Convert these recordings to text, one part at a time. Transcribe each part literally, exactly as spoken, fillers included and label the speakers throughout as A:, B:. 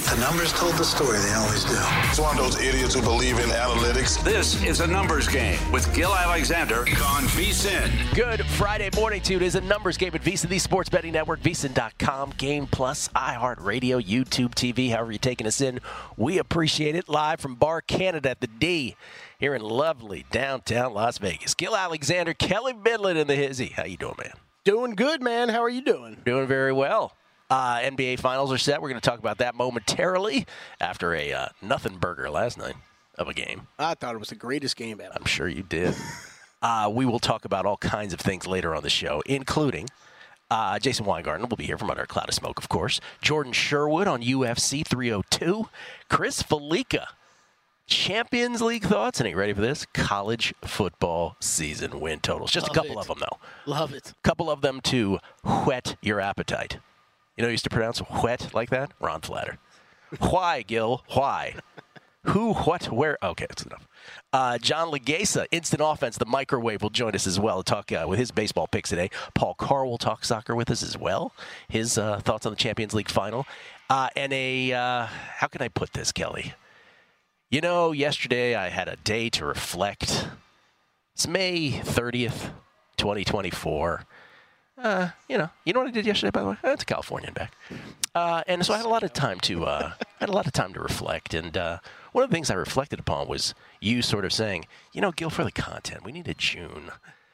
A: The numbers told the story. They always do.
B: It's one of those idiots who believe in analytics.
C: This is a numbers game with Gil Alexander on VSiN.
D: Good Friday morning to you. It is a numbers game at VSiN, the sports betting network, V S I N dot com, Game Plus, iHeartRadio, YouTube T V, however you're taking us in. We appreciate it. Live from Bar Canada at the D here in lovely downtown Las Vegas. Gil Alexander, Kelly Bidlin in the hizzy. How you doing, man?
E: Doing good, man. How are you doing?
D: Doing very well. Uh, N B A Finals are set. We're going to talk about that momentarily after a uh, nothing burger last night of a game.
E: I thought it was the greatest game ever.
D: I'm sure you did. uh, we will talk about all kinds of things later on the show, including uh, Jason Weingarten will be here from Under a Cloud of Smoke, of course. Jordan Sherwood on U F C three oh two. Chris Felica, Champions League thoughts. And are you ready for this? College football season win totals. Just
E: Love
D: a couple
E: it.
D: of them, though.
E: Love it.
D: A couple of them to whet your appetite. You know who used to pronounce whet like that? Ron Flatter. Why, Gil? Why? Who, what, where? Okay, that's enough. Uh, John Legasa, Instant Offense, the microwave, will join us as well to talk uh, with his baseball picks today. Paul Carr will talk soccer with us as well. His uh, thoughts on the Champions League final. Uh, and a, uh, how can I put this, Kelly? You know, yesterday I had a day to reflect. It's May thirtieth, twenty twenty-four. Uh, you know, you know what I did yesterday, by the way? I went to California and back. Uh, and so I had a lot of time to, uh, I had a lot of time to reflect. And uh, one of the things I reflected upon was you sort of saying, you know, Gil, for the content, we need a June,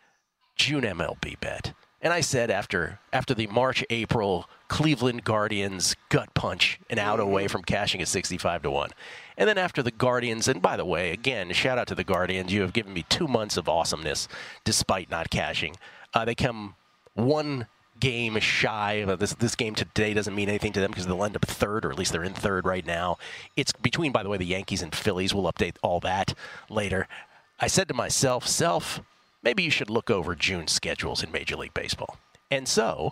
D: June M L B bet. And I said after after the March April Cleveland Guardians gut punch and out away from cashing at sixty-five to one. And then after the Guardians, and by the way, again, shout out to the Guardians. You have given me two months of awesomeness despite not cashing. Uh, they come one game shy. This this game today doesn't mean anything to them because they'll end up third, or at least they're in third right now. It's between, by the way, the Yankees and Phillies. We'll update all that later. I said to myself, self, maybe you should look over June schedules in Major League Baseball. And so,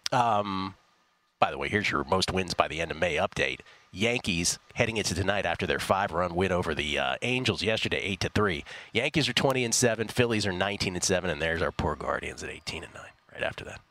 D: um, by the way, here's your most wins by the end of May update. Yankees heading into tonight after their five-run win over the uh, Angels yesterday, eight to three. Yankees are twenty and seven, Phillies are nineteen and seven, and there's our poor Guardians at eighteen and nine. Right after that.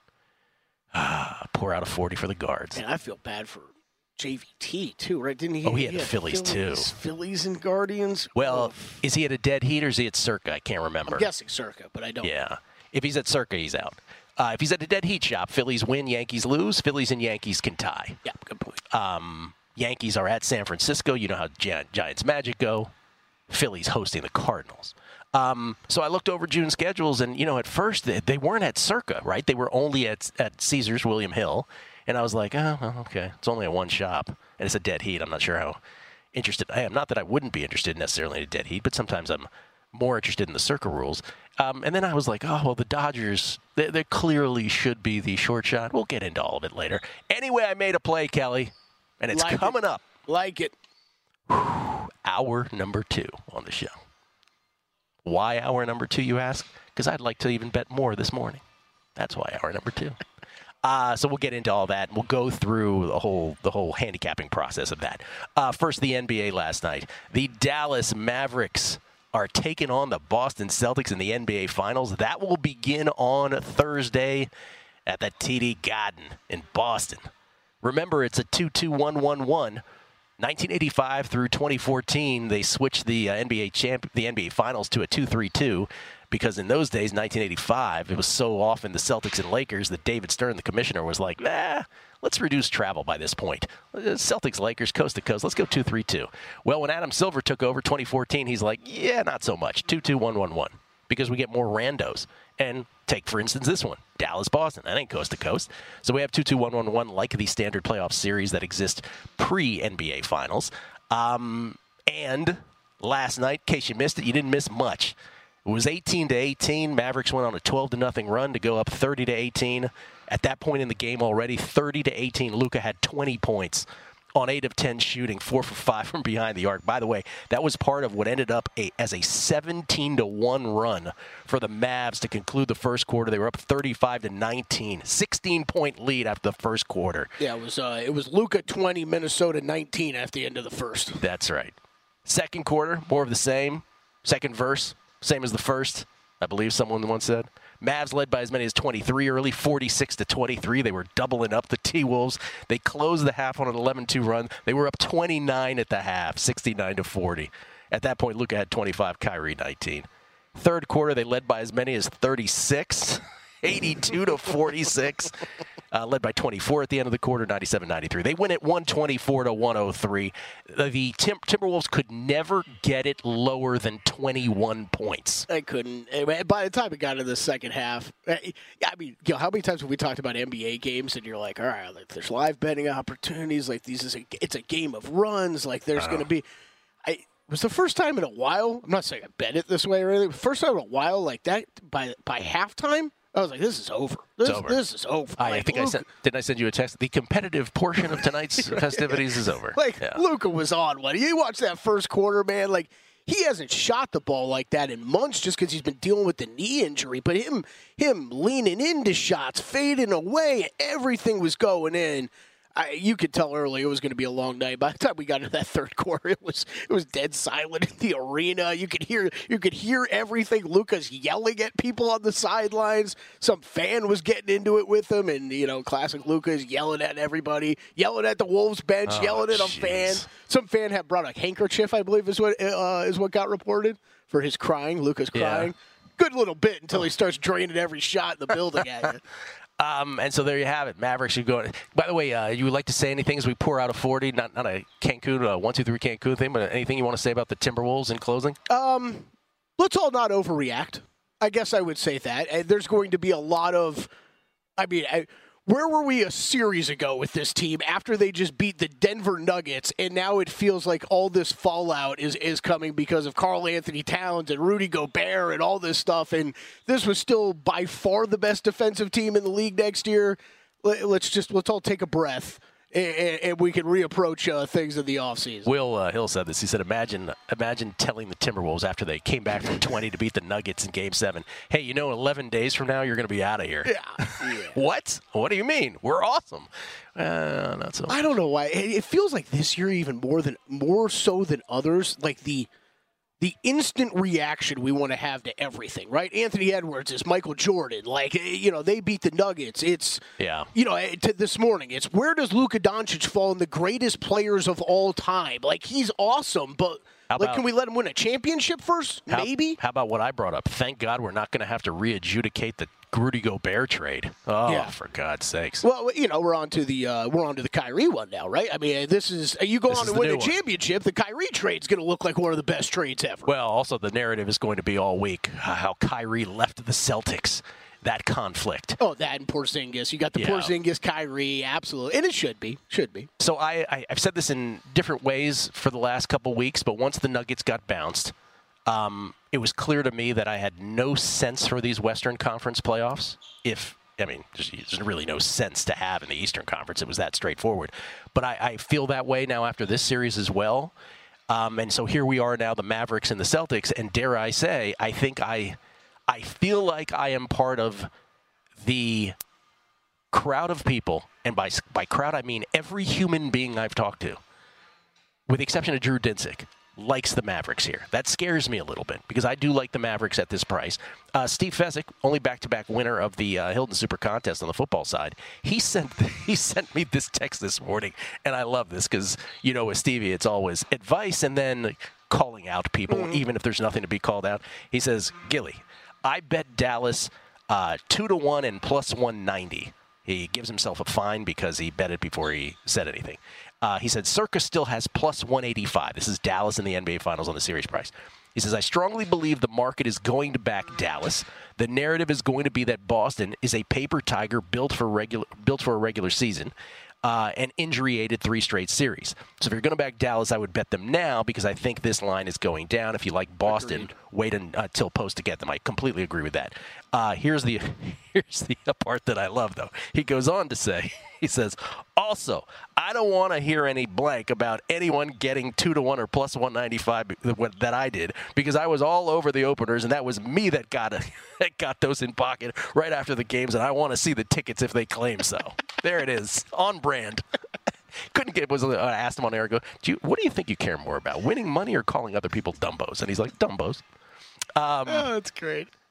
D: Ah, pour out a forty for the Guards.
E: Man, I feel bad for J V T, too, right? Didn't he?
D: Oh, he had
E: he
D: the Phillies, too.
E: Phillies and Guardians?
D: Well,
E: oh.
D: is he at a dead heat or is he at Circa? I can't remember.
E: I'm guessing Circa, but I don't.
D: Yeah. If he's at Circa, he's out. Uh, if he's at a dead heat shop, Phillies win, Yankees lose. Phillies and Yankees can tie.
E: Yeah, good point.
D: Um, Yankees are at San Francisco. You know how Gi- Giants Magic go. Phillies hosting the Cardinals. Um, so I looked over June schedules, and, you know, at first they, they weren't at Circa, right? They were only at at Caesars William Hill. And I was like, oh, well, okay, it's only at one shop. And it's a dead heat. I'm not sure how interested I am. Not that I wouldn't be interested necessarily in a dead heat, but sometimes I'm more interested in the Circa rules. Um, and then I was like, oh, well, the Dodgers, they, they clearly should be the short shot. We'll get into all of it later. Anyway, I made a play, Kelly, and it's
E: like
D: coming
E: it.
D: up.
E: Like it.
D: Hour number two on the show. Why hour number two, you ask? Because I'd like to even bet more this morning. That's why hour number two. Uh, so we'll get into all that. We'll go through the whole the whole handicapping process of that. Uh, first, the N B A last night. The Dallas Mavericks are taking on the Boston Celtics in the N B A Finals. That will begin on Thursday at the T D Garden in Boston. Remember, it's a two two one one one. nineteen eighty-five through twenty fourteen, they switched the uh, N B A champ, the N B A Finals to a two three two because in those days, nineteen eighty-five, it was so often the Celtics and Lakers that David Stern, the commissioner, was like, ah, let's reduce travel by this point. Celtics, Lakers, coast to coast, let's go two three two. Well, when Adam Silver took over twenty fourteen, he's like, yeah, not so much, two two one one one, because we get more randos. And take, for instance, this one, Dallas-Boston. That ain't coast to coast. So we have two two one one one like the standard playoff series that exist pre-N B A Finals. Um, and last night, in case you missed it, you didn't miss much. It was eighteen to eighteen. Mavericks went on a twelve to nothing run to go up thirty to eighteen. At that point in the game already, thirty to eighteen, Luka had twenty points on eight of ten shooting, four for five from behind the arc. By the way, that was part of what ended up a, as a seventeen to one run for the Mavs to conclude the first quarter. They were up thirty-five to nineteen, sixteen-point lead after the first quarter.
E: Yeah, it was uh, it was Luka twenty, Minnesota nineteen at the end of the first.
D: That's right. Second quarter, more of the same. Second verse, same as the first, I believe someone once said. Mavs led by as many as twenty-three early, forty-six to twenty-three. They were doubling up the T-Wolves. They closed the half on an eleven two run. They were up twenty-nine at the half, sixty-nine to forty. At that point, Luka had twenty-five, Kyrie nineteen. Third quarter, they led by as many as thirty-six, eighty-two to forty-six. Uh, led by twenty-four at the end of the quarter, ninety-seven ninety-three. They win at one twenty-four to one oh three. The Tim- Timberwolves could never get it lower than twenty-one points.
E: I couldn't. By the time it got into the second half, I mean, you know, how many times have we talked about N B A games and you're like, all right, like, there's live betting opportunities, like these is a, it's a game of runs, like there's going to be. I it was the first time in a while. I'm not saying I bet it this way or anything. First time in a while, like that by by halftime. I was like, this is over. This,
D: it's over.
E: This is over.
D: I,
E: like,
D: I think
E: Luka,
D: I sent, didn't I send you a text? The competitive portion of tonight's festivities is over.
E: Like,
D: yeah.
E: Luka was on one. You watch that first quarter, man. Like, he hasn't shot the ball like that in months just because he's been dealing with the knee injury. But him, him leaning into shots, fading away, everything was going in. I, you could tell early it was going to be a long night. By the time we got into that third quarter, it was it was dead silent in the arena. You could hear you could hear everything. Luka's yelling at people on the sidelines. Some fan was getting into it with him, and you know, classic Luka's yelling at everybody, yelling at the Wolves bench,
D: oh,
E: yelling at a
D: geez.
E: fan. Some fan had brought a handkerchief, I believe, is what uh, is what got reported for his crying. Luka's crying. Yeah. Good little bit until he starts draining every shot in the building at you.
D: Um, and so there you have it. Mavericks are going. By the way, uh, you would like to say anything as we pour out a forty? Not not a Cancun, a one, two, three Cancun thing, but anything you want to say about the Timberwolves in closing?
E: Um, let's all not overreact. I guess I would say that. And there's going to be a lot of. I mean, I, where were we a series ago with this team after they just beat the Denver Nuggets, and now it feels like all this fallout is, is coming because of Karl Anthony Towns and Rudy Gobert and all this stuff, and this was still by far the best defensive team in the league next year. Let's just let's all take a breath, and, and we can reapproach uh, things in the offseason.
D: Will uh, Hill said this. He said, imagine imagine telling the Timberwolves after they came back from twenty to beat the Nuggets in Game seven, hey, you know, eleven days from now, you're going to be out of here.
E: Yeah. yeah.
D: What? What do you mean? We're awesome. Uh, not so much.
E: I don't know why. It feels like this year even more than more so than others, like the the instant reaction we want to have to everything, right? Anthony Edwards is Michael Jordan. Like, you know, they beat the Nuggets. It's,
D: yeah.
E: you know, to this morning, it's where does Luka Doncic fall in the greatest players of all time? Like, he's awesome, but
D: How
E: like,
D: about,
E: can we let him win a championship first?
D: how,
E: Maybe.
D: How about what I brought up? Thank God we're not going to have to re-adjudicate the Rudy Gobert trade. Oh,
E: yeah.
D: for God's sakes.
E: Well, you know, we're on to the uh, we're on to the Kyrie one now, right? I mean, this is you go
D: This
E: on
D: is
E: to
D: the
E: win a
D: new one.
E: championship. The Kyrie trade's going to look like one of the best trades ever.
D: Well, also the narrative is going to be all week how Kyrie left the Celtics. That conflict.
E: Oh, that and Porzingis. You got the
D: Yeah.
E: Porzingis, Kyrie, absolutely. And it should be. Should be.
D: So I, I, I've said this in different ways for the last couple weeks, but once the Nuggets got bounced, um, it was clear to me that I had no sense for these Western Conference playoffs. If, I mean, there's, there's really no sense to have in the Eastern Conference. It was that straightforward. But I, I feel that way now after this series as well. Um, and so here we are now, the Mavericks and the Celtics, and dare I say, I think I... I feel like I am part of the crowd of people, and by by crowd I mean every human being I've talked to, with the exception of Drew Dinsick, likes the Mavericks here. That scares me a little bit because I do like the Mavericks at this price. Uh, Steve Fezzik, only back-to-back winner of the uh, Hilton Super Contest on the football side, he sent he sent me this text this morning, and I love this because, you know, with Stevie, it's always advice and then calling out people, mm-hmm. even if there's nothing to be called out. He says, Gilly, I bet Dallas uh, two to one and plus one ninety. He gives himself a fine because he bet it before he said anything. Uh, he said Circa still has plus one eighty-five. This is Dallas in the N B A Finals on the series price. He says, I strongly believe the market is going to back Dallas. The narrative is going to be that Boston is a paper tiger built for regular built for a regular season. Uh, and injury-aided three straight series. So if you're going to back Dallas, I would bet them now because I think this line is going down. If you like Boston, Agreed. wait until post to get them. I completely agree with that. Uh, here's the here's the part that I love, though. He goes on to say, he says, also, I don't want to hear any blank about anyone getting two to one or plus one ninety-five that I did because I was all over the openers, and that was me that got a, that got those in pocket right after the games, and I want to see the tickets if they claim so. There it is, on brand. Couldn't get. Was I asked him on air? Go, do you, what do you think you care more about, winning money or calling other people dumbos? And he's like, dumbos. Um,
E: oh, that's great.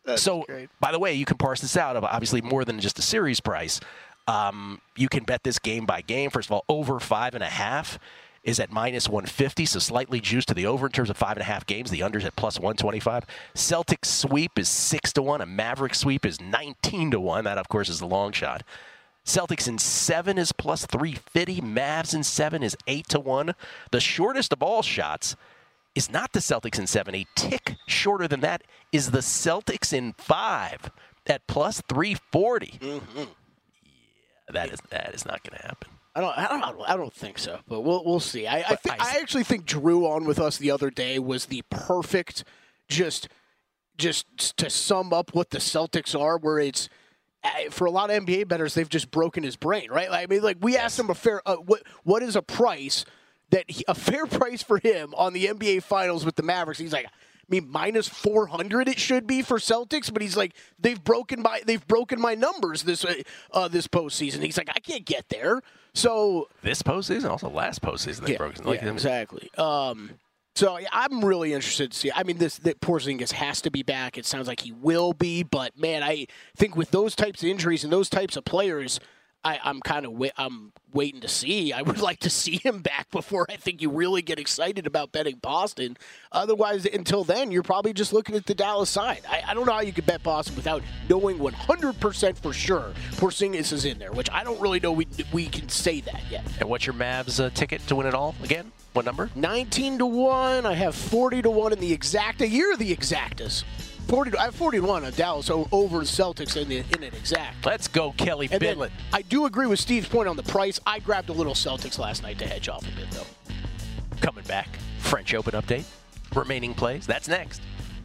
E: That's
D: so,
E: great.
D: by the way, you can parse this out of obviously more than just a series price. Um, you can bet this game by game. First of all, over five and a half is at minus one fifty, so slightly juiced to the over in terms of five and a half games. The under's at plus one twenty-five. Celtics sweep is six to one. A Maverick sweep is nineteen to one. That, of course, is the long shot. Celtics in seven is plus three fifty. Mavs in seven is eight to one. The shortest of all shots is not the Celtics in seven. A tick shorter than that is the Celtics in five at plus three forty.
E: Mm-hmm.
D: Yeah, that is that is not going to happen.
E: I don't, I don't, I don't think so, but we'll, we'll see. I, I, think,
D: I,
E: I actually think Drew on with us the other day was the perfect, just, just to sum up what the Celtics are. Where it's for a lot of N B A bettors, they've just broken his brain, right? I mean, like we asked him a fair, uh, what, what is a price that he, a fair price for him on the N B A Finals with the Mavericks? He's like, I mean, minus four hundred it should be for Celtics, but he's like, they've broken my they've broken my numbers this uh, this postseason. He's like, I can't get there. So
D: this postseason, also last postseason, they
E: yeah,
D: broke. Like
E: yeah, exactly. Um, so yeah, I'm really interested to see. I mean, this that Porzingis has to be back. It sounds like he will be, but man, I think with those types of injuries and those types of players, I, I'm kind of wa- I'm waiting to see. I would like to see him back before I think you really get excited about betting Boston. Otherwise, until then, you're probably just looking at the Dallas side. I, I don't know how you could bet Boston without knowing one hundred percent for sure Porzingis is in there, which I don't really know we we can say that yet.
D: And what's your Mavs uh, ticket to win it all again? What number?
E: nineteen to one. I have forty to one in the exacta. You're the exactas. forty to, I have forty to one on Dallas over the Celtics in, the, in an exact.
D: Let's go, Kelly
E: And then
D: Bidlett.
E: I do agree with Steve's point on the price. I grabbed a little Celtics last night to hedge off a bit, though.
D: Coming back. French Open update. Remaining plays. That's next.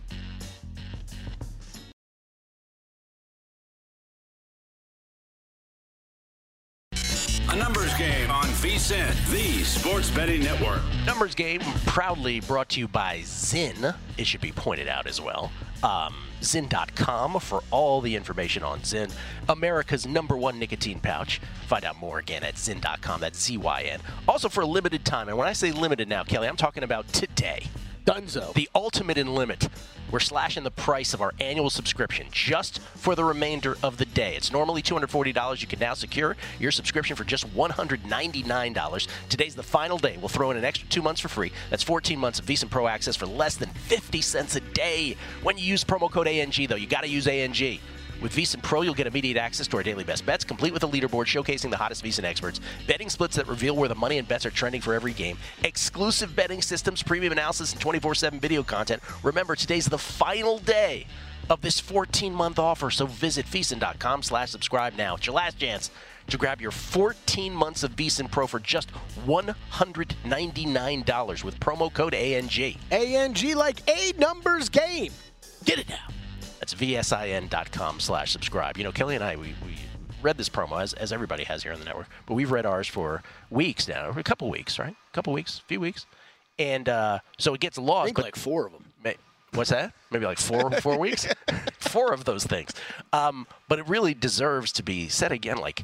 C: A numbers game on VSiN, the sports betting network.
D: Numbers game proudly brought to you by Zyn. It should be pointed out as well. Um, Zyn dot com for all the information on Zyn, America's number one nicotine pouch. Find out more again at Zyn dot com. That's Z Y N. Also for a limited time, and when I say limited now, Kelly, I'm talking about today.
E: Dunzo.
D: The ultimate in limit. We're slashing the price of our annual subscription just for the remainder of the day. It's normally two hundred forty dollars. You can now secure your subscription for just one hundred ninety-nine dollars. Today's the final day. We'll throw in an extra two months for free. That's fourteen months of VSiN Pro access for less than fifty cents a day. When you use promo code A N G, though, you got to use A N G. With VSiN Pro, you'll get immediate access to our daily best bets, complete with a leaderboard showcasing the hottest VSiN experts, betting splits that reveal where the money and bets are trending for every game, exclusive betting systems, premium analysis, and twenty-four seven video content. Remember, today's the final day of this fourteen-month offer, so visit VSiN dot com slash subscribe now. It's your last chance to grab your fourteen months of VSiN Pro for just one hundred ninety-nine dollars with promo code A N G.
E: A N G like a numbers game. Get it now.
D: That's V S I N dot com slash subscribe. You know, Kelly and I, we, we read this promo, as, as everybody has here on the network, but we've read ours for weeks now, a couple weeks, right? A couple weeks, a few weeks. And uh, so it gets lost.
E: I think
D: but
E: like four of them.
D: May, what's that? Maybe like four four weeks? Four of those things. Um, but it really deserves to be said again, like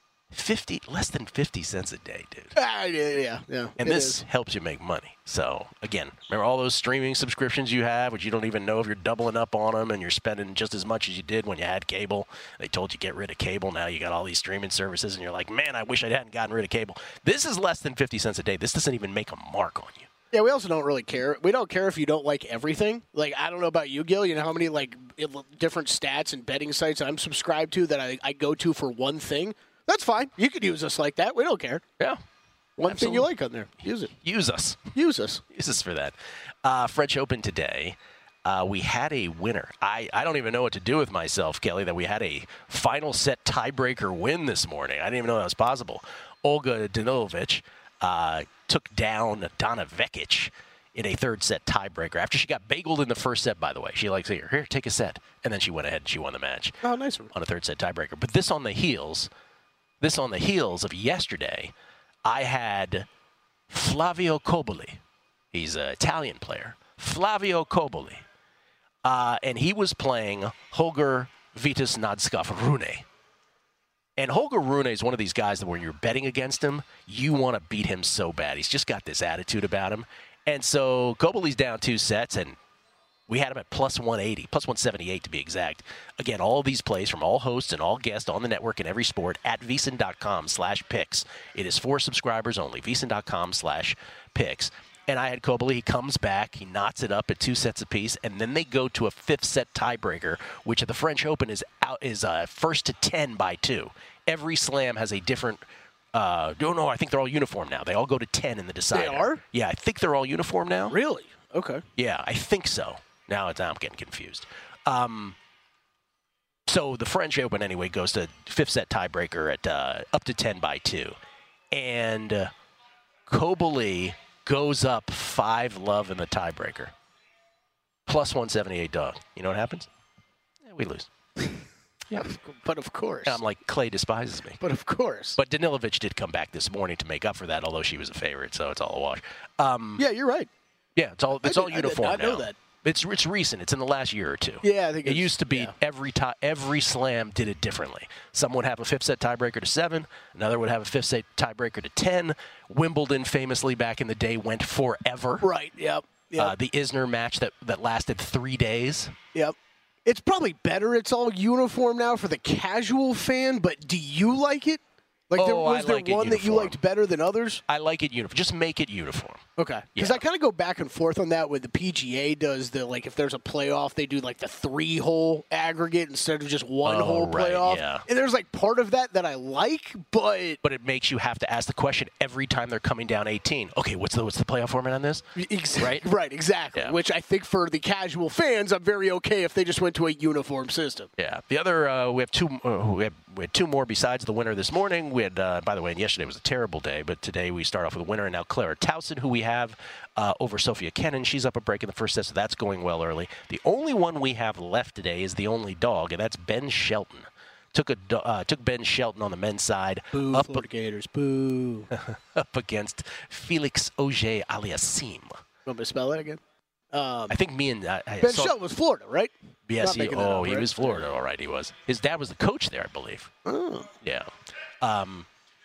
D: fifty, less than fifty cents a day, dude.
E: Ah, yeah, yeah, yeah.
D: And
E: it
D: this
E: is.
D: helps you make money. So, again, remember all those streaming subscriptions you have, which you don't even know if you're doubling up on them and you're spending just as much as you did when you had cable. They told you get rid of cable. Now you got all these streaming services, and you're like, man, I wish I hadn't gotten rid of cable. This is less than fifty cents a day. This doesn't even make a mark on you.
E: Yeah, we also don't really care. We don't care if you don't like everything. Like, I don't know about you, Gil. You know how many, like, different stats and betting sites I'm subscribed to that I, I go to for one thing? That's fine. You could use us like that. We don't care.
D: Yeah.
E: One
D: Absolutely.
E: thing you like on there. Use it.
D: Use us.
E: Use us.
D: Use us for that. Uh, French Open today. Uh, we had a winner. I, I don't even know what to do with myself, Kelly, that we had a final set tiebreaker win this morning. I didn't even know that was possible. Olga Danilovic uh, took down Donna Vekic in a third set tiebreaker after she got bageled in the first set, by the way. She likes here, here, take a set. And then she went ahead and she won the match.
E: Oh, nice one.
D: On a third set tiebreaker. But this on the heels, this on the heels of yesterday, I had Flavio Cobolli. He's an Italian player. Flavio Cobolli. Uh, and he was playing Holger Vitus Nadskaf Rune. And Holger Rune is one of these guys that when you're betting against him, you want to beat him so bad. He's just got this attitude about him. And so Cobolli's down two sets, and We had them at plus one eighty, plus one seventy-eight to be exact. Again, all of these plays from all hosts and all guests on the network in every sport at VSiN.com slash picks. It is for subscribers only, VSiN.com slash picks. And I had Cobley. He comes back. He knots it up at two sets apiece, and then they go to a fifth set tiebreaker, which at the French Open is out is uh, first to ten by two. Every slam has a different. Uh, no, no, I think they're all uniform now. They all go to ten in the decider.
E: They are?
D: Yeah, I think they're all uniform now.
E: Really? Okay.
D: Yeah, I think so. Now it's, I'm getting confused. Um, so the French Open, anyway, goes to fifth set tiebreaker at uh, up to ten by two. And uh, Cobley goes up five love in the tiebreaker. Plus one seventy-eight dog. You know what happens? Yeah, we lose.
E: Yeah. But of course.
D: And I'm like, Clay despises me.
E: But of course.
D: But Danilovic did come back this morning to make up for that, although she was a favorite, so it's all a wash. Um,
E: yeah, you're right.
D: Yeah, it's all it's
E: I
D: all
E: did, I did
D: uniform
E: not
D: now.
E: know that.
D: It's it's recent. It's in the last year or two.
E: Yeah, I think
D: it
E: it's,
D: used to be
E: yeah.
D: every ti- every slam did it differently. Some would have a fifth set tiebreaker to seven. Another would have a fifth set tiebreaker to ten. Wimbledon famously back in the day went forever.
E: Right. Yep. Yep.
D: Uh, the Isner match that that lasted three days.
E: Yep. It's probably better it's all uniform now for the casual fan, but do you like it? Like, there,
D: Oh,
E: was
D: I
E: there
D: like it
E: one that you
D: uniform.
E: liked better than others?
D: I like it uniform. Just make it uniform.
E: Okay. Because
D: Yeah.
E: I kind of go back and forth on that when the P G A does the, like, if there's a playoff, they do, like, the three-hole aggregate instead of just one-hole
D: Oh, right,
E: playoff.
D: yeah.
E: And there's, like, part of that that I like, but...
D: But it makes you have to ask the question every time they're coming down eighteen. Okay, what's the what's the playoff format on this?
E: Exactly.
D: Right?
E: Right, exactly.
D: Yeah.
E: Which I think for the casual fans, I'm very okay if they just went to a uniform system.
D: Yeah. The other, uh, we have two. Uh, we, have, we had two more besides the winner this morning. We had, uh, by the way, and yesterday was a terrible day, but today we start off with a winner, and now Clara Towson, who we have uh, over Sophia Kenin. She's up a break in the first set, so that's going well early. The only one we have left today is the only dog, and that's Ben Shelton. Took a do- uh, took Ben Shelton on the men's side
E: Boo,
D: up,
E: Florida Gators, boo.
D: up against Felix Auger Aliassime.
E: Want me to spell that again? Um,
D: I think me and uh, I
E: Ben
D: saw-
E: Shelton was Florida, right?
D: Yes,
E: Not
D: he,
E: making that
D: oh,
E: up,
D: he
E: right?
D: was Florida. All right, he was. His dad was the coach there, I believe.
E: Oh.
D: Yeah. Um,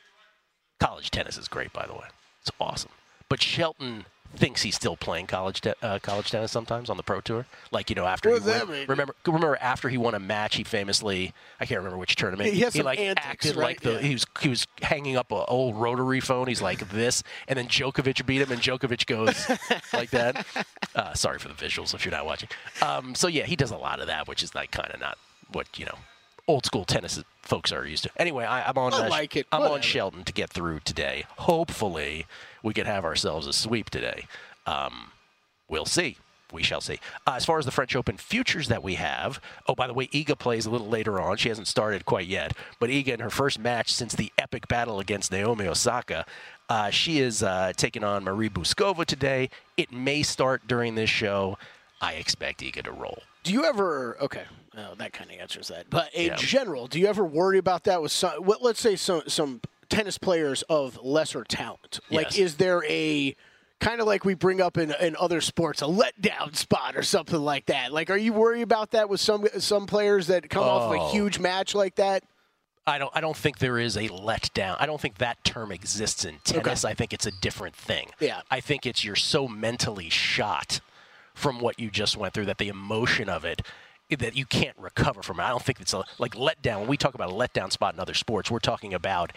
D: college tennis is great, by the way. It's awesome. But Shelton thinks he's still playing college te- uh, college tennis sometimes on the pro tour. Like, you know, after
E: What
D: he
E: does that
D: won,
E: mean?
D: remember remember after he won a match, he famously I can't remember which tournament.
E: He has some
D: like
E: antics,
D: acted
E: right?
D: like the
E: Yeah.
D: he was he was hanging up an old rotary phone. He's like this, and then Djokovic beat him, and Djokovic goes like that. Uh, sorry for the visuals if you're not watching. Um, so yeah, he does a lot of that, which is like kind of not what you know old school tennis folks are used to. Anyway, I, I'm on.
E: I
D: uh,
E: like it.
D: I'm on
E: Whatever.
D: Shelton to get through today. Hopefully, we can have ourselves a sweep today. Um, we'll see. We shall see. Uh, as far as the French Open futures that we have, oh, by the way, Iga plays a little later on. She hasn't started quite yet. But Iga, in her first match since the epic battle against Naomi Osaka, uh, she is uh, taking on Marie Buskova today. It may start during this show. I expect Iga to roll.
E: Do you ever? Okay, oh, that kind of answers that. But in
D: Yeah.
E: general, do you ever worry about that with some? What, let's say some some tennis players of lesser talent. Like,
D: Yes.
E: is there a kind of like we bring up in in other sports, a letdown spot or something like that? Like, are you worried about that with some some players that come off of a
D: Oh.
E: huge match like that?
D: I don't. I don't think there is a letdown. I don't think that term exists in tennis. I think it's a different thing.
E: Yeah.
D: I think it's you're so mentally shot from what you just went through that the emotion of it that you can't recover from it. I don't think it's a like letdown. When we talk about a letdown spot in other sports, we're talking about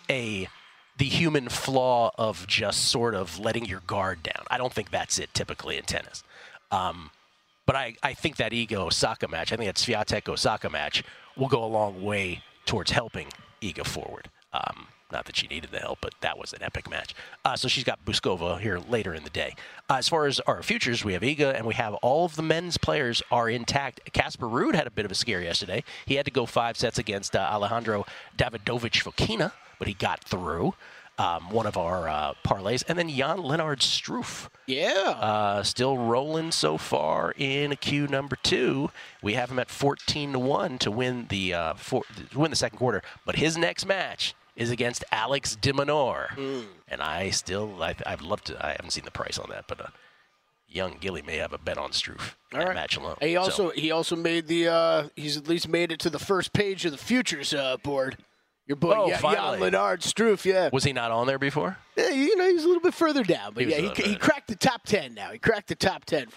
D: a the human flaw of just sort of letting your guard down. I don't think that's it typically in tennis. Um, but I, I think that Iga Osaka match, I think that Swiatek Osaka match will go a long way towards helping Iga forward. Um, not that she needed the help, but that was an epic match. Uh, so she's got Buskova here later in the day. Uh, as far as our futures, we have Iga, and we have all of the men's players are intact. Casper Ruud had a bit of a scare yesterday. He had to go five sets against uh, Alejandro Davidovich Fokina, but he got through. Um, one of our uh, parlays. And then Jan Lennard Struff.
E: Yeah.
D: Uh, still rolling so far in Q number two. We have him at fourteen to one to win the uh, four, to win the second quarter. But his next match is against Alex de Minaur.
E: Mm.
D: And I still, I, I'd love to, I haven't seen the price on that, but uh, young Gilly may have a bet on Struff.
E: All
D: that
E: right.
D: match alone.
E: He also
D: So,
E: he also made the uh, he's at least made it to the first page of the futures uh, board. Your boy,
D: Oh,
E: yeah,
D: finally.
E: Jan Lennard Struff, yeah.
D: was he not on there before?
E: Yeah, you know, he's a little bit further down, but
D: He was
E: yeah,
D: a
E: he,
D: little
E: he
D: further
E: cracked the top ten now. He cracked the top ten for me, Gil.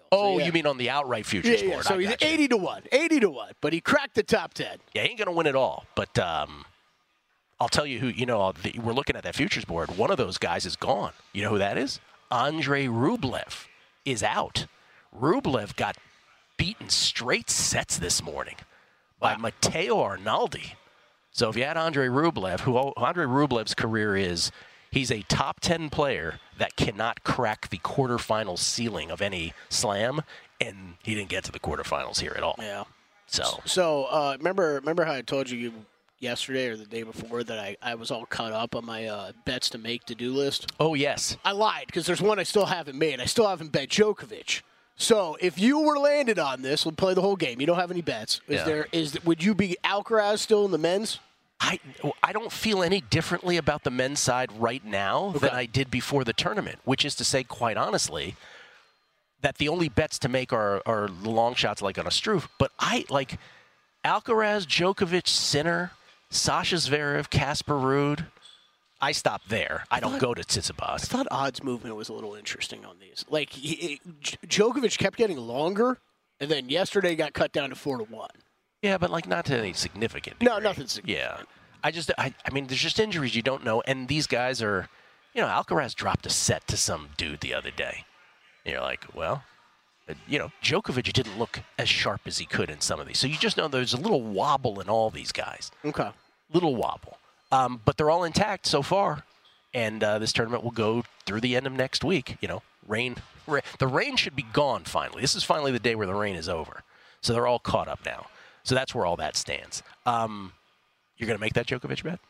D: Oh,
E: So, yeah.
D: you mean on the outright
E: Yeah,
D: futures
E: yeah.
D: board?
E: So
D: I
E: he's
D: gotcha.
E: eighty to one. eighty to one. But he cracked the top ten.
D: Yeah, he ain't going to win it all. But um, I'll tell you who, you know, the, we're looking at that futures board. One of those guys is gone. You know who that is? Andrei Rublev is out. Rublev got beaten straight sets this morning by Matteo Arnaldi. So if you had Andrei Rublev, who Andrei Rublev's career is, he's a top ten player that cannot crack the quarterfinal ceiling of any slam, and he didn't get to the quarterfinals here at all.
E: Yeah.
D: So,
E: So uh, remember remember how I told you yesterday or the day before that I, I was all caught up on my uh, bets to make to-do list?
D: oh, yes.
E: I lied because there's one I still haven't made. I still haven't bet Djokovic. So if you were landed on this, we'll play the whole game. You don't have any bets. Is
D: Yeah.
E: there? Is would you be Alcaraz still in the men's?
D: I, I don't feel any differently about the men's side right now than
E: Okay.
D: I did before the tournament, which is to say, quite honestly, that the only bets to make are, are the long shots like on a Struve. But I, like, Alcaraz, Djokovic, Sinner, Sasha Zverev, Casper Ruud, I stop there. I don't
E: thought-
D: go to
E: I
D: Tsitsipas.
E: thought odds movement was a little interesting on these. Like he, he- Djokovic kept getting longer, and then yesterday got cut down to four to one.
D: Yeah, but, like, not to any significant
E: No,
D: degree.
E: nothing significant.
D: Yeah. I just, I, I mean, there's just injuries you don't know, and these guys are, you know, Alcaraz dropped a set to some dude the other day. And you're like, well, uh, you know, Djokovic didn't look as sharp as he could in some of these. So you just know there's a little wobble in all these guys.
E: Okay.
D: Little wobble. Um, but they're all intact so far. And uh, this tournament will go through the end of next week. You know, rain, ra- the rain should be gone finally. This is finally the day where the rain is over. So they're all caught up now. So that's where all that stands. Um, you're going to make that Djokovic bet?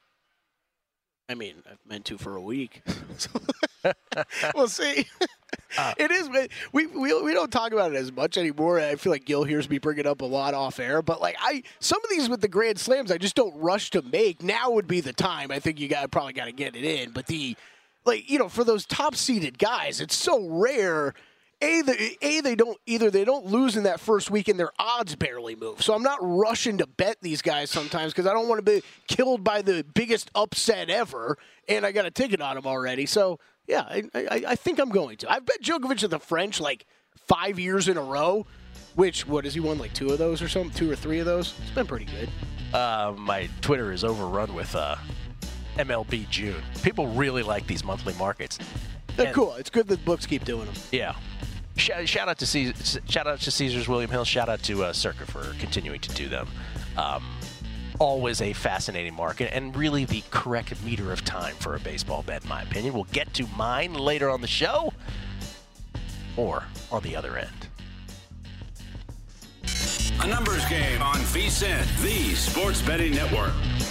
E: I mean, I've meant to for a week. We'll see.
D: Uh,
E: it is. We, we we don't talk about it as much anymore. I feel like Gil hears me bring it up a lot off air. But like I, some of these with the Grand Slams, I just don't rush to make. Now would be the time. I think you got probably got to get it in. But the, like you know, for those top seeded guys, it's so rare. A, the, A, they don't either they don't lose in that first week and their odds barely move. So I'm not rushing to bet these guys sometimes because I don't want to be killed by the biggest upset ever, and I got a ticket on them already. So yeah, I, I, I think I'm going to. I've bet Djokovic at the French like five years in a row. Which what has he won like two of those or something, two or three of those? It's been pretty good.
D: Uh, my Twitter is overrun with uh, M L B June. People really like these monthly markets.
E: They're
D: And-
E: cool. It's good that books keep doing them.
D: Yeah. Shout, shout out to Caesar, shout out to Caesars William Hill. Shout out to uh, Circa for continuing to do them. Um, always a fascinating market and really the correct meter of time for a baseball bet, in my opinion. We'll get to mine later on the show or on the other end.
C: A numbers game on V S I N, the Sports Betting Network.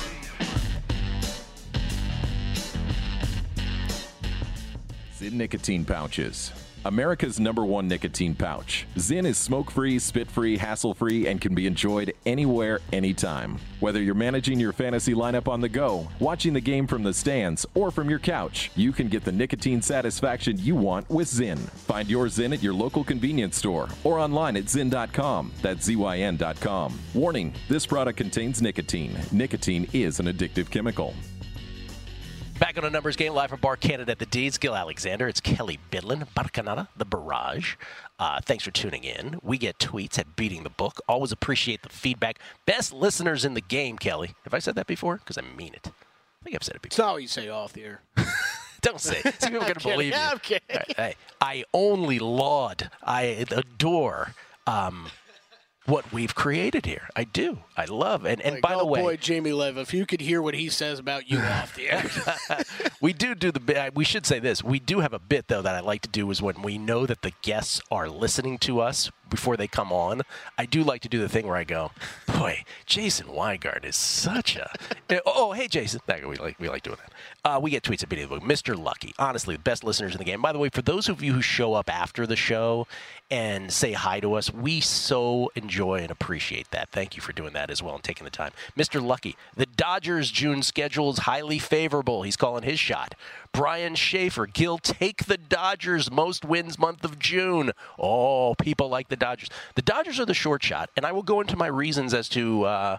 F: Zyn nicotine pouches. America's number one nicotine pouch. Zyn is smoke-free, spit-free, hassle-free, and can be enjoyed anywhere, anytime. Whether you're managing your fantasy lineup on the go, watching the game from the stands, or from your couch, you can get the nicotine satisfaction you want with Zyn. Find your Zyn at your local convenience store or online at zyn dot com. That's Z Y N dot com. Warning, this product contains nicotine. Nicotine is an addictive chemical.
D: Back on a numbers game, live from Bar Canada at the Deeds. Gil Alexander. It's Kelly Bidlin, Barcanada, the Barrage. Uh, thanks for tuning in. We get tweets at Beating the Book. Always appreciate the feedback. Best listeners in the game, Kelly. Have I said that before? Because I mean it. I think I've said it
E: It's
D: before.
E: not what you say off the air.
D: Don't say it. See, people are going to
E: kidding.
D: believe you.
E: I'm kidding.
D: All right, hey, I only laud, I adore um, what we've created here. I do. I love. And, and
E: Like,
D: by the
E: oh
D: way,
E: boy, Jamie Lev, if you could hear what he says about you off the air.
D: we do do the bit. We should say this. We do have a bit, though, that I like to do is when we know that the guests are listening to us before they come on. I do like to do the thing where I go, boy, Jason Weingart is such a. Oh, hey, Jason. We like, we like doing that. Uh, we get tweets at Beating the Book. Mister Lucky. Honestly, the best listeners in the game. By the way, for those of you who show up after the show and say hi to us, we so enjoy and appreciate that. Thank you for doing that as well and taking the time. Mister Lucky, the Dodgers' June schedule is highly favorable. He's calling his shot. Brian Schaefer, Gil, take the Dodgers, most wins month of June. Oh, people like the Dodgers. The Dodgers are the short shot, and I will go into my reasons as to, uh,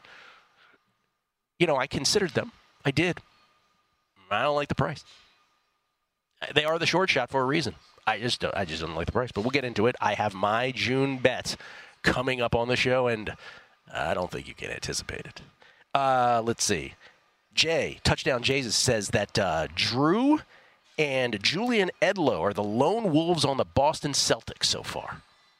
D: you know, I considered them. I did. I don't like the price. They are the short shot for a reason. I just don't, I just don't like the price. But we'll get into it. I have my June bet coming up on the show, and I don't think you can anticipate it. Uh, let's see. Jay, Touchdown Jays says that uh, Drew and Julian Edlow are the lone wolves on the Boston Celtics so far.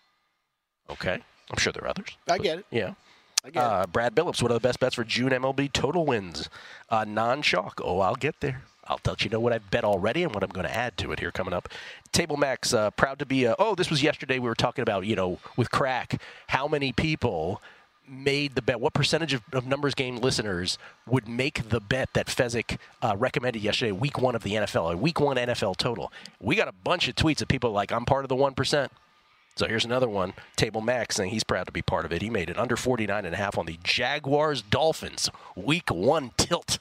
D: Okay. I'm sure there are others.
E: I get it.
D: Yeah.
E: I get
D: Uh,
E: it.
D: Brad Billups, one of the best bets for June M L B total wins. Uh, non-chalk. Oh, I'll get there. I'll let you know what I've bet already and what I'm going to add to it here coming up. Table Max, uh, proud to be a, oh, this was yesterday. We were talking about, you know, with crack, how many people made the bet, what percentage of, of Numbers Game listeners would make the bet that Fezzik uh, recommended yesterday, week one of the N F L, or week one N F L total. We got a bunch of tweets of people like, I'm part of the one percent. So here's another one, Table Max, saying he's proud to be part of it. He made it under forty-nine and a half on the Jaguars-Dolphins week one tilt.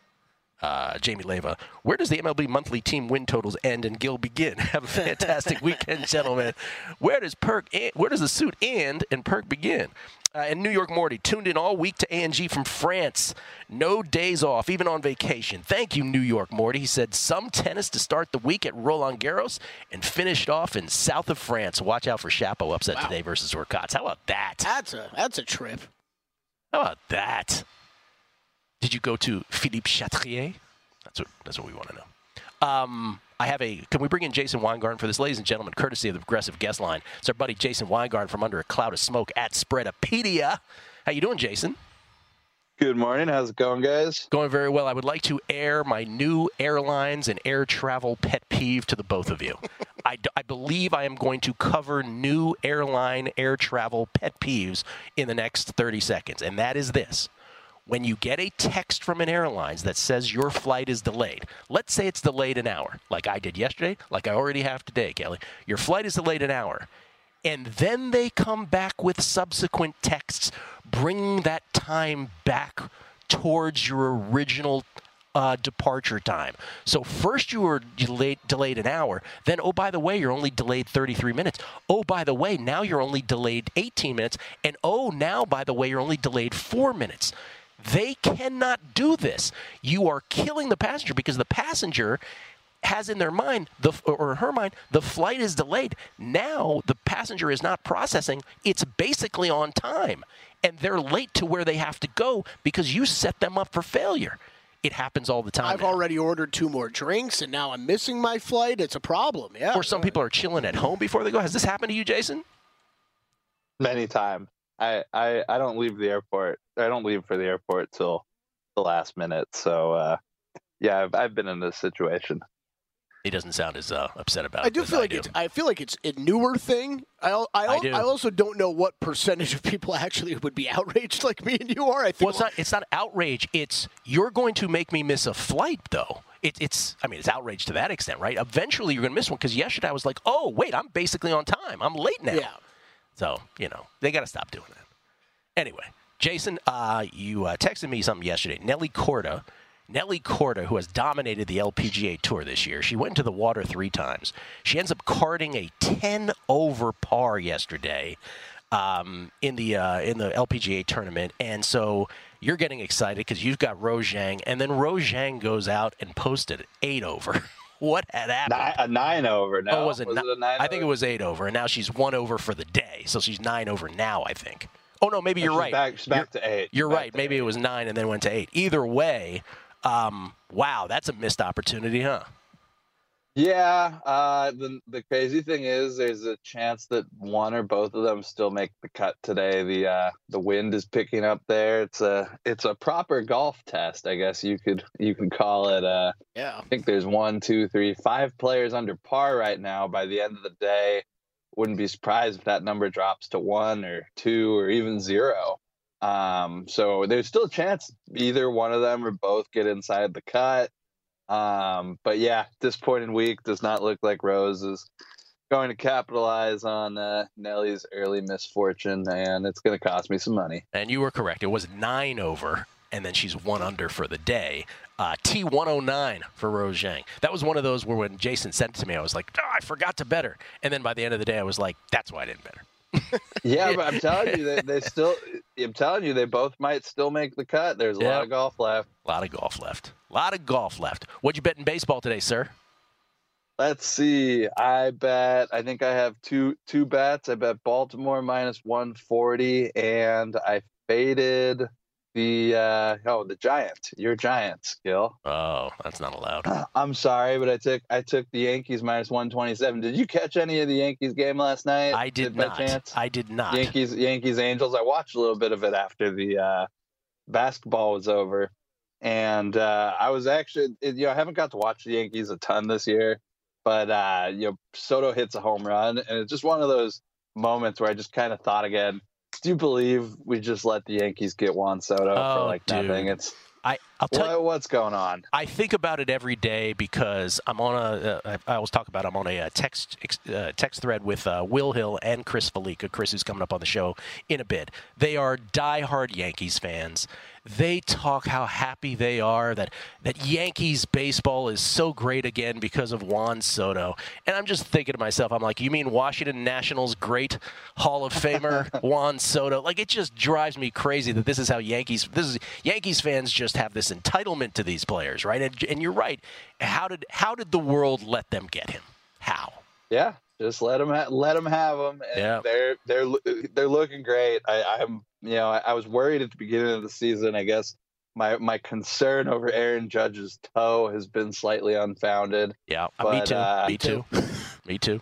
D: Uh, Jamie Leva, where does the M L B monthly team win totals end and Gil begin? Have a fantastic weekend, gentlemen. Where does Perk? End, where does the suit end and Perk begin? Uh, and New York Morty tuned in all week to A N G from France. No days off, even on vacation. Thank you, New York Morty. He said some tennis to start the week at Roland Garros and finished off in south of France. Watch out for Chapo upset
E: Wow.
D: today versus Orkatz. How about that?
E: That's a that's a trip.
D: How about that? Did you go to Philippe Chatrier? That's what that's what we want to know. Um, I have a. Can we bring in Jason Weingarten for this, ladies and gentlemen? Courtesy of the Progressive Guest Line. It's our buddy Jason Weingarten from Under a Cloud of Smoke at Spreadopedia. How you doing, Jason?
G: Good morning. How's it going, guys?
D: Going very well. I would like to air my new airlines and air travel pet peeve to the both of you. I, I believe I am going to cover new airline air travel pet peeves in the next thirty seconds, and that is this. When you get a text from an airline that says your flight is delayed, let's say it's delayed an hour, like I did yesterday, like I already have today, Kelly. Your flight is delayed an hour, and then they come back with subsequent texts bringing that time back towards your original uh, departure time. So first you were delayed, delayed an hour, then, oh, by the way, you're only delayed thirty-three minutes. Oh, by the way, now you're only delayed eighteen minutes, and oh, now, by the way, you're only delayed four minutes. They cannot do this. You are killing the passenger because the passenger has in their mind, the, or her mind, the flight is delayed. Now the passenger is not processing. It's basically on time. And they're late to where they have to go because you set them up for failure. It happens all the time.
E: I've
D: now.
E: already ordered two more drinks, and now I'm missing my flight. It's a problem, yeah.
D: Or some people are chilling at home before they go. Has this happened to you, Jason?
G: Many times. I, I, I don't leave the airport. I don't leave for the airport till the last minute. So, uh, yeah, I've, I've been in this situation.
D: He doesn't sound as uh, upset about it.
E: I do
D: as
E: feel
D: I
E: like
D: do.
E: it's. I feel like it's a newer thing. I al- I, al-
D: I do.
E: I also don't know what percentage of people actually would be outraged like me and you are. I think.
D: Well, it's not. It's not outrage. It's you're going to make me miss a flight, though. It, it's. I mean, it's outrage to that extent, right? Eventually, you're going to miss one because yesterday I was like, oh, wait, I'm basically on time. I'm late now.
E: Yeah.
D: So you know they got to stop doing that. Anyway, Jason, uh, you uh, texted me something yesterday. Nelly Corda. Nelly Corda, who has dominated the L P G A Tour this year, she went into the water three times. She ends up carding a ten over par yesterday um, in the uh, in the L P G A tournament, and so you're getting excited because you've got Rose Zhang, and then Rose Zhang goes out and posted eight over. What had happened?
G: Nine, a nine over. No,
D: oh, was it?
G: was
D: ni-
G: it a nine?
D: I think it was eight over, and now she's one over for the day, so she's nine over now. I think. Oh no, maybe you're
G: she's
D: right.
G: Back, she's back
D: you're,
G: to eight.
D: You're
G: Back
D: right.
G: to
D: Maybe
G: eight.
D: it was nine and then went to eight. Either way. Um, wow, that's a missed opportunity, huh?
G: Yeah. Uh, the the crazy thing is, there's a chance that one or both of them still make the cut today. The uh, the wind is picking up there. It's a it's a proper golf test, I guess you could you could call it. Uh,
E: Yeah.
G: I think there's one, two, three, five players under par right now. By the end of the day, wouldn't be surprised if that number drops to one or two or even zero. Um, so there's still a chance either one of them or both get inside the cut. Um, but yeah, disappointing week. Does not look like Rose is going to capitalize on uh, Nelly's early misfortune, and it's going to cost me some money.
D: And you were correct. It was nine over, and then she's one under for the day. Uh, T one oh nine for Rose Zhang. That was one of those where when Jason sent it to me, I was like, oh, I forgot to bet her. And then by the end of the day, I was like, that's why I didn't bet her.
G: Yeah, but I'm telling you, they, they still. I'm telling you, they both might still make the cut. There's a
D: Yeah.
G: lot of golf left.
D: A lot of golf left. A lot of golf left. What'd you bet in baseball today, sir?
G: Let's see. I bet. I think I have two two bets. I bet Baltimore minus one forty, and I faded the uh, oh the Giants. Your Giants, Gil.
D: Oh, that's not allowed.
G: I'm sorry, but I took I took the Yankees minus one twenty-seven. Did you catch any of the Yankees game last night?
D: I did, did not. Chance? I did not.
G: Yankees Yankees Angels. I watched a little bit of it after the uh, basketball was over, and uh, I was actually you know I haven't got to watch the Yankees a ton this year. But, uh, you know, Soto hits a home run, and it's just one of those moments where I just kind of thought again, do you believe we just let the Yankees get Juan Soto
D: oh,
G: for, like,
D: dude.
G: nothing? It's
D: I, I'll tell
G: what,
D: you,
G: what's going on.
D: I think about it every day because I'm on a, uh, I always talk about I'm on a, a text uh, text thread with uh, Will Hill and Chris Felica. Chris, who's coming up on the show in a bit. They are diehard Yankees fans. They talk how happy they are that, that Yankees baseball is so great again because of Juan Soto. And I'm just thinking to myself, I'm like, you mean Washington Nationals great Hall of Famer Juan Soto? Like, it just drives me crazy that this is how Yankees this is Yankees fans just have this entitlement to these players, right? And, and you're right. How did how did the world let them get him? How?
G: Yeah, just let them ha- let them have them. And
D: yeah.
G: they're they're they're looking great. I, I'm you know I, I was worried at the beginning of the season. I guess my my concern over Aaron Judge's toe has been slightly unfounded.
D: Yeah,
G: but,
D: me too.
G: Uh,
D: me too. me too.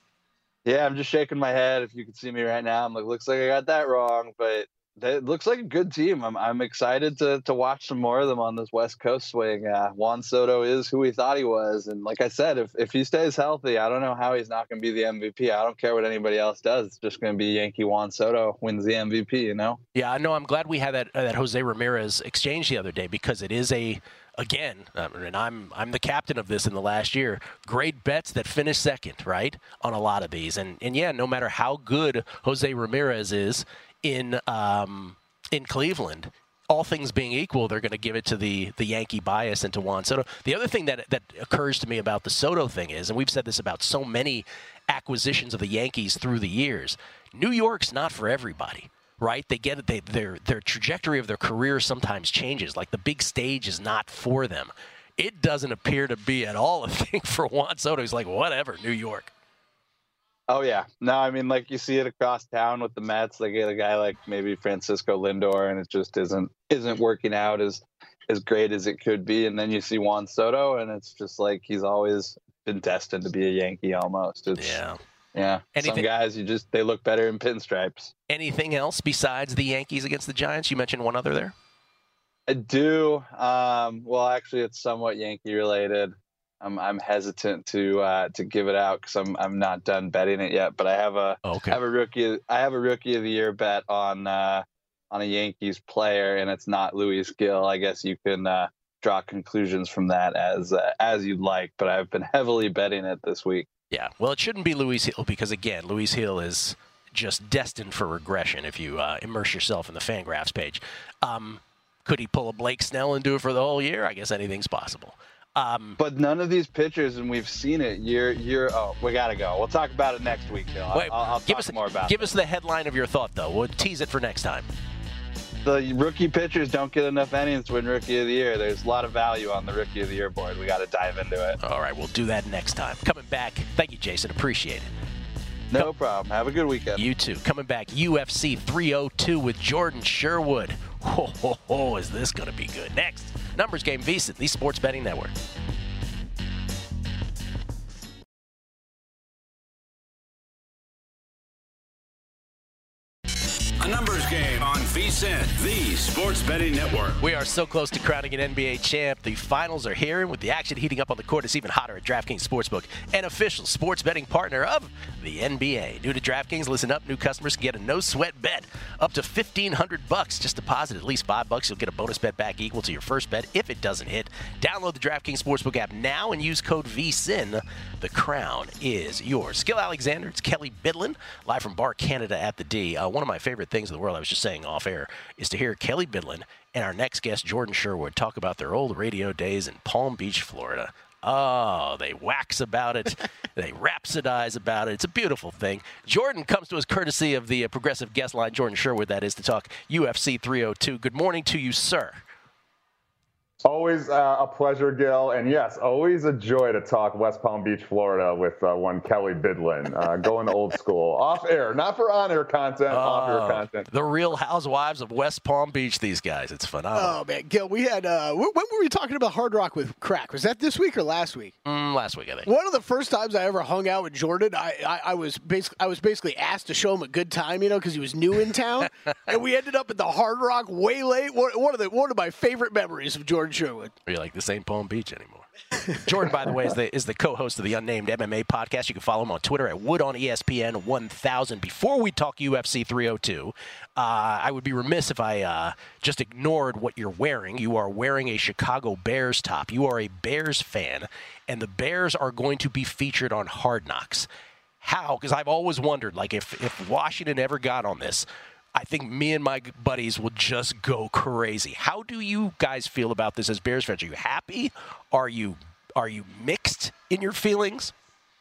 G: Yeah, I'm just shaking my head. If you could see me right now, I'm like, looks like I got that wrong, but it looks like a good team. I'm I'm excited to to watch some more of them on this West Coast swing. Uh, Juan Soto is who we thought he was, and like I said, if if he stays healthy, I don't know how he's not going to be the M V P. I don't care what anybody else does. It's just going to be Yankee Juan Soto wins the M V P. You know?
D: Yeah, I know. I'm glad we had that uh, that Jose Ramirez exchange the other day because it is a again, um, and I'm I'm the captain of this in the last year. Great bets that finish second, right, on a lot of these, and and yeah, no matter how good Jose Ramirez is in um, in Cleveland, all things being equal, they're going to give it to the the Yankee bias and to Juan Soto. The other thing that that occurs to me about the Soto thing is, and we've said this about so many acquisitions of the Yankees through the years, New York's not for everybody, right? They get it. They, their their trajectory of their career sometimes changes. Like the big stage is not for them. It doesn't appear to be at all a thing for Juan Soto. He's like, whatever, New York.
G: Oh, yeah. No, I mean, like you see it across town with the Mets. They get a guy like maybe Francisco Lindor, and it just isn't isn't working out as as great as it could be. And then you see Juan Soto, and it's just like he's always been destined to be a Yankee almost. It's,
D: yeah.
G: Yeah.
D: Anything,
G: Some guys, you just they look better in pinstripes.
D: Anything else besides the Yankees against the Giants? You mentioned one other there.
G: I do. Um, well, actually, it's somewhat Yankee related. I'm I'm hesitant to uh, to give it out because I'm I'm not done betting it yet. But I have a
D: oh, okay.
G: I have a rookie I have a rookie of the year bet on uh, on a Yankees player, and it's not Luis Gil. I guess you can uh, draw conclusions from that as uh, as you'd like. But I've been heavily betting it this week.
D: Yeah, well, it shouldn't be Luis Hill because again, Luis Hill is just destined for regression if you uh, immerse yourself in the Fangraphs page. Um, could he pull a Blake Snell and do it for the whole year? I guess anything's possible. Um,
G: but none of these pitchers, and we've seen it year, year. Oh, we gotta go. We'll talk about it next week, Bill.
D: Wait,
G: I'll, I'll
D: give
G: talk
D: us,
G: more about.
D: Give
G: it.
D: us the headline of your thought, though. We'll tease it for next time.
G: The rookie pitchers don't get enough innings to win Rookie of the Year. There's a lot of value on the Rookie of the Year board. We got to dive into it.
D: All right, we'll do that next time. Coming back. Thank you, Jason. Appreciate it.
G: No
D: Come,
G: problem. Have a good weekend.
D: You too. Coming back, U F C three oh two with Jordan Sherwood. Ho, ho, ho, is this going to be good? Next, Numbers Game, VSiN, the Sports Betting Network.
C: A Numbers Game on VSiN, the Sports Betting Network.
D: We are so close to crowning an N B A champ. The finals are here, and with the action heating up on the court, it's even hotter at DraftKings Sportsbook, an official sports betting partner of the N B A. New to DraftKings, listen up. New customers can get a no-sweat bet up to fifteen hundred bucks. Just deposit at least five bucks. You'll get a bonus bet back equal to your first bet if it doesn't hit. Download the DraftKings Sportsbook app now and use code VSiN. The crown is yours. Skill Alexander, it's Kelly Bidlin, live from Bar Canada at the D. Uh, one of my favorite things in the world, I was just saying off air, is to hear Kelly Bidlin and our next guest, Jordan Sherwood, talk about their old radio days in Palm Beach, Florida. Oh, they wax about it. They rhapsodize about it. It's a beautiful thing. Jordan comes to us courtesy of the uh, progressive guest line, Jordan Sherwood, that is, to talk U F C three oh two. Good morning to you, sir.
H: Always uh, a pleasure, Gil. And yes, always a joy to talk West Palm Beach, Florida with uh, one Kelly Bidlin. Uh, going old school. Off air, not for on air content,
D: oh,
H: off air content.
D: The Real Housewives of West Palm Beach, these guys. It's phenomenal.
E: Oh, man. Gil, we had, uh, when were we talking about Hard Rock with Crack? Was that this week or last week?
D: Mm, last week, I think.
E: One of the first times I ever hung out with Jordan, I, I, I was basically I was basically asked to show him a good time, you know, because he was new in town. And we ended up at the Hard Rock way late. One, one of the one of my favorite memories of Jordan Sherwood.
D: Are you like, this ain't Palm Beach anymore? Jordan, by the way, is the is the co-host of the Unnamed M M A podcast. You can follow him on Twitter at Wood on E S P N one thousand. Before we talk U F C three oh two, uh, I would be remiss if I uh, just ignored what you're wearing. You are wearing a Chicago Bears top. You are a Bears fan, and the Bears are going to be featured on Hard Knocks. How? Because I've always wondered, like, if if Washington ever got on this, I think me and my buddies will just go crazy. How do you guys feel about this as Bears fans? Are you happy? Are you are you mixed in your feelings?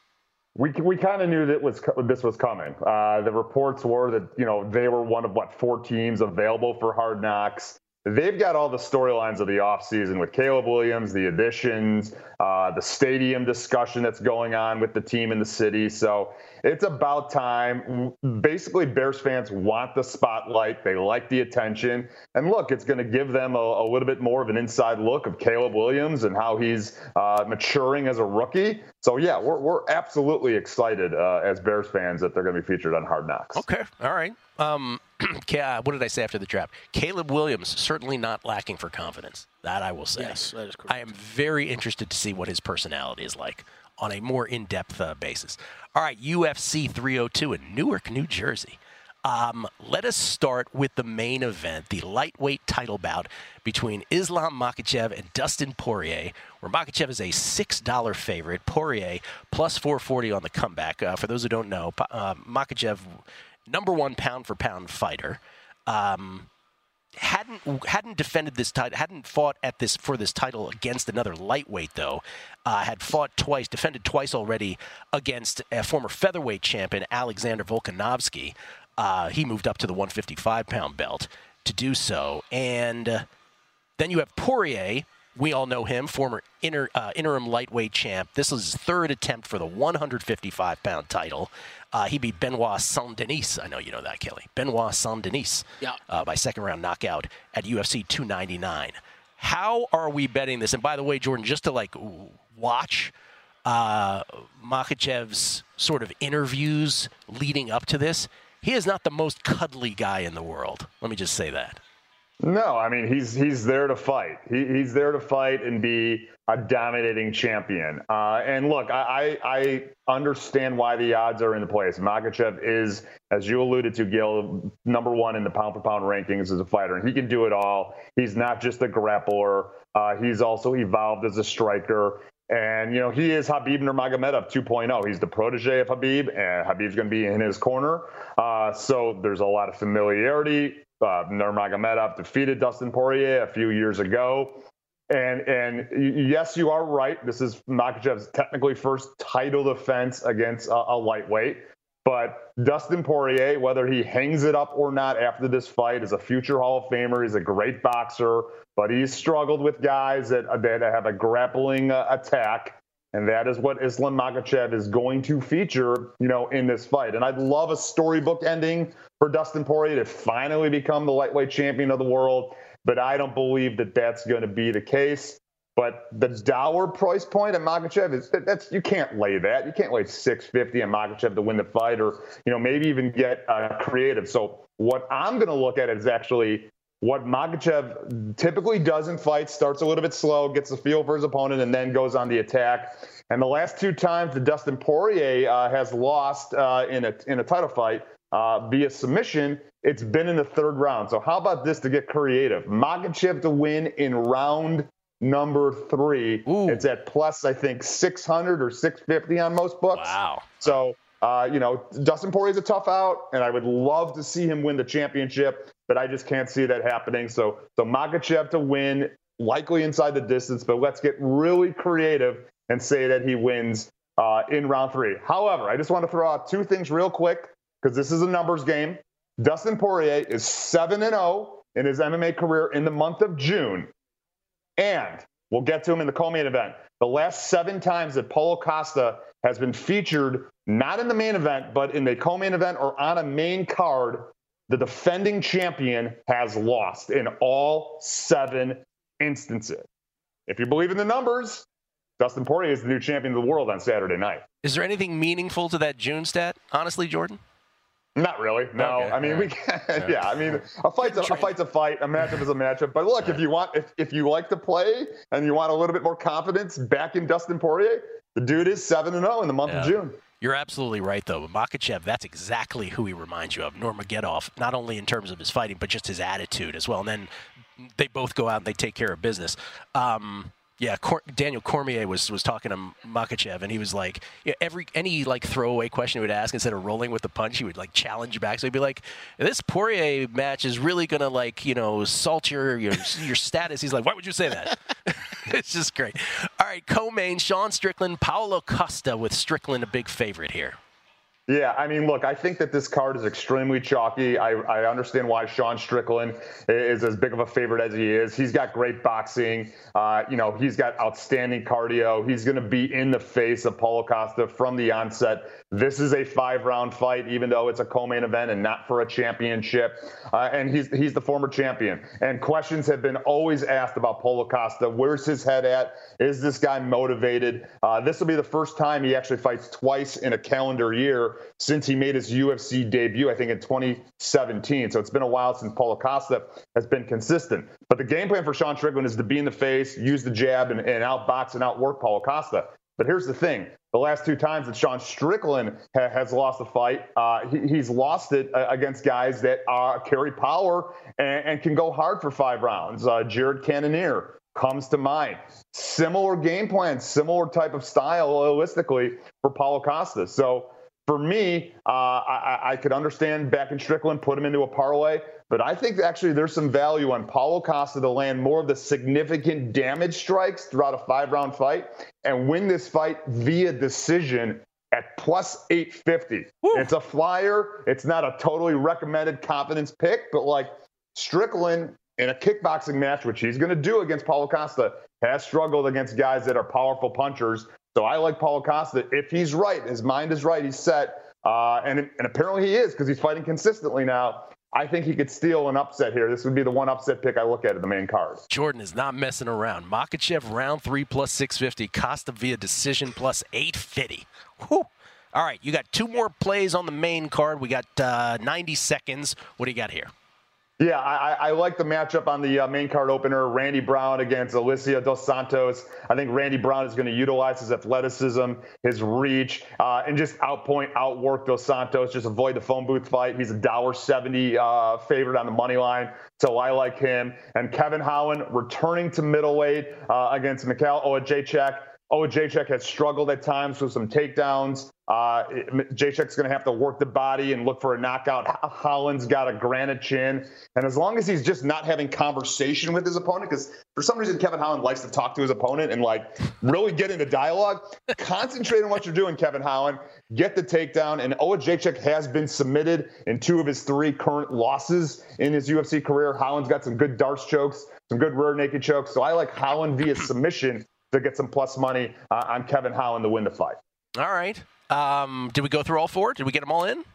H: We we kind of knew that was this was coming. Uh, the reports were that, you know, they were one of what four teams available for Hard Knocks. They've got all the storylines of the offseason with Caleb Williams, the additions, uh, the stadium discussion that's going on with the team in the city. So it's about time. Basically, Bears fans want the spotlight. They like the attention. And look, it's going to give them a, a little bit more of an inside look of Caleb Williams and how he's uh, maturing as a rookie. So, yeah, we're, we're absolutely excited uh, as Bears fans that they're going to be featured on Hard Knocks.
D: Okay. All right. Um, what did I say after the draft? Caleb Williams, certainly not lacking for confidence. That I will say.
E: Yes, that is correct.
D: I am very interested to see what his personality is like on a more in-depth uh, basis. All right, U F C three oh two in Newark, New Jersey. Um, let us start with the main event, the lightweight title bout between Islam Makhachev and Dustin Poirier, where Makhachev is a six dollar favorite, Poirier plus four forty on the comeback. Uh, for those who don't know, uh, Makhachev, number one pound-for-pound fighter, um, hadn't hadn't defended this title, hadn't fought at this for this title against another lightweight though. Uh, had fought twice, defended twice already against a former featherweight champion Alexander Volkanovski. Uh, he moved up to the one fifty-five pound belt to do so, and uh, then you have Poirier. We all know him, former inter, uh, interim lightweight champ. This is his third attempt for the one fifty-five pound title. Uh, he beat Benoit Saint-Denis. I know you know that, Kelly. Benoit Saint-Denis
E: yeah.
D: uh, by second-round knockout at U F C two ninety-nine. How are we betting this? And by the way, Jordan, just to, like, watch uh, Makhachev's sort of interviews leading up to this, he is not the most cuddly guy in the world. Let me just say that.
H: No, I mean, he's he's there to fight. He, he's there to fight and be a dominating champion. Uh, and look, I, I I understand why the odds are in place. Makhachev is, as you alluded to, Gil, number one in the pound-for-pound rankings as a fighter, and he can do it all. He's not just a grappler. Uh, he's also evolved as a striker. And, you know, he is Khabib Nurmagomedov two point oh. He's the protege of Khabib, and Khabib's going to be in his corner. Uh, so there's a lot of familiarity. Uh, Nurmagomedov defeated Dustin Poirier a few years ago. And and yes, you are right. This is Makhachev's technically first title defense against a, a lightweight. But Dustin Poirier, whether he hangs it up or not after this fight, is a future Hall of Famer. He's a great boxer, but he's struggled with guys that, that have a grappling uh, attack. And that is what Islam Makhachev is going to feature, you know, in this fight. And I'd love a storybook ending for Dustin Poirier to finally become the lightweight champion of the world. But I don't believe that that's going to be the case. But the dollar price point at Makhachev is that's you can't lay that. You can't lay six fifty on Makhachev to win the fight, or you know maybe even get uh, creative. So what I'm going to look at is actually what Makhachev typically does in fights: starts a little bit slow, gets the feel for his opponent, and then goes on the attack. And the last two times that Dustin Poirier uh, has lost uh, in a in a title fight uh, via submission, it's been in the third round. So how about this to get creative? Makhachev to win in round number three. Ooh. It's at plus, I think, six hundred or six fifty on most books.
D: Wow.
H: So, uh, you know, Dustin Poirier's a tough out, and I would love to see him win the championship, but I just can't see that happening. So, so Makhachev to win, likely inside the distance, but let's get really creative and say that he wins uh, in round three. However, I just want to throw out two things real quick, because this is a numbers game. Dustin Poirier is seven and oh in his M M A career in the month of June. And we'll get to him in the co-main event. The last seven times that Paulo Costa has been featured, not in the main event, but in the co-main event or on a main card, the defending champion has lost in all seven instances. If you believe in the numbers, Dustin Poirier is the new champion of the world on Saturday night.
D: Is there anything meaningful to that June stat, honestly, Jordan?
H: Not really. No.
D: Okay.
H: I mean,
D: All
H: we
D: right.
H: can't. Yeah. I mean, a fight's a, a fight's a fight. A matchup is a matchup. But look, if you want, if, if you like to play and you want a little bit more confidence back in Dustin Poirier, the dude is seven and zero in the month
D: Yeah.
H: of June.
D: You're absolutely right, though. Makhachev, that's exactly who he reminds you of, Nurmagomedov, not only in terms of his fighting, but just his attitude as well. And then they both go out and they take care of business. Um, yeah, Cor- Daniel Cormier was was talking to Makhachev, and he was like, yeah, every any like throwaway question he would ask, instead of rolling with the punch, he would like challenge back. So he'd be like, "This Poirier match is really gonna like you know salt your your, your status." He's like, "Why would you say that?" It's just great. All right, co-main, Sean Strickland, Paulo Costa, with Strickland a big favorite here.
H: Yeah, I mean, look, I think that this card is extremely chalky. I, I understand why Sean Strickland is as big of a favorite as he is. He's got great boxing. Uh, you know, he's got outstanding cardio. He's going to be in the face of Paulo Costa from the onset. This is a five-round fight, even though it's a co-main event and not for a championship. Uh, and he's he's the former champion. And questions have been always asked about Paulo Costa. Where's his head at? Is this guy motivated? Uh, this will be the first time he actually fights twice in a calendar year since he made his U F C debut, I think in twenty seventeen. So it's been a while since Paulo Costa has been consistent. But the game plan for Sean Strickland is to be in the face, use the jab, and, and outbox and outwork Paulo Costa. But here's the thing. The last two times that Sean Strickland ha- has lost a fight, uh, he, he's lost it uh, against guys that uh, carry power and, and can go hard for five rounds. Uh, Jared Cannonier comes to mind. Similar game plan, similar type of style, realistically, for Paulo Costa. So for me, uh, I, I could understand backing Strickland, put him into a parlay, but I think actually there's some value on Paulo Costa to land more of the significant damage strikes throughout a five-round fight and win this fight via decision at plus eight fifty. Woo. It's a flyer. It's not a totally recommended confidence pick, but like Strickland in a kickboxing match, which he's going to do against Paulo Costa, has struggled against guys that are powerful punchers. So I like Paulo Costa. If he's right, his mind is right, he's set, uh, and, and apparently he is because he's fighting consistently now. I think he could steal an upset here. This would be the one upset pick I look at in the main card.
D: Jordan is not messing around. Makhachev round three plus six fifty. Costa via decision plus eight fifty. Whew. All right, you got two more plays on the main card. We got uh, ninety seconds. What do you got here?
H: Yeah, I, I like the matchup on the uh, main card opener, Randy Brown against Alicia Dos Santos. I think Randy Brown is going to utilize his athleticism, his reach, uh, and just outpoint, outwork Dos Santos, just avoid the phone booth fight. He's a one dollar seventy uh, favorite on the money line, so I like him. And Kevin Holland returning to middleweight uh, against Mikhail Ojacek. Ojacek has struggled at times with some takedowns. Uh, Jacek's going to have to work the body and look for a knockout. Holland's got a granite chin. And as long as he's just not having conversation with his opponent, because for some reason Kevin Holland likes to talk to his opponent and like really get into dialogue, concentrate on what you're doing, Kevin Holland. Get the takedown. And Ojacek has been submitted in two of his three current losses in his U F C career. Holland's got some good darts chokes, some good rear naked chokes. So I like Holland via submission to get some plus money uh, on Kevin Holland to win the fight.
D: All right. Um, did we go through all four? Did we get them all in?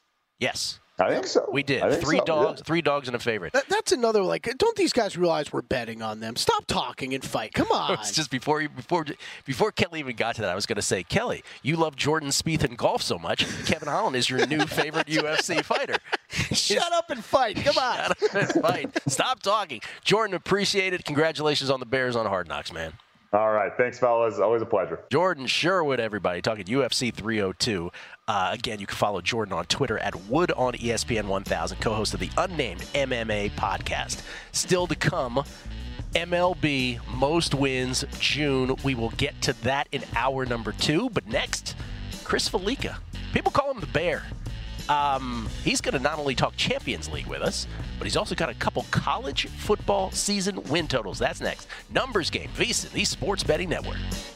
D: Yes.
H: I think so.
D: We did.
H: I think
D: Three
H: so,
D: dogs,
H: yeah.
D: three dogs and a favorite.
E: That, that's another, like, don't these guys realize we're betting on them? Stop talking and fight. Come on.
D: It's just before before before Kelly even got to that, I was going to say, Kelly, you love Jordan Spieth and golf so much. Kevin Holland is your new favorite U F C fighter.
E: Shut up and fight. Come on.
D: Shut up and fight. Stop talking. Jordan, appreciate it. Congratulations on the Bears on Hard Knocks, man.
H: All right. Thanks, fellas. Always a pleasure.
D: Jordan Sherwood, everybody, talking U F C three oh two. Uh, again, you can follow Jordan on Twitter at Wood on E S P N one thousand, co-host of the Unnamed M M A podcast. Still to come, M L B Most Wins June. We will get to that in hour number two. But next, Chris Felica. People call him the Bear. Um, he's going to not only talk Champions League with us, but he's also got a couple college football season win totals. That's next. Numbers Game, VSiN, the Sports Betting Network.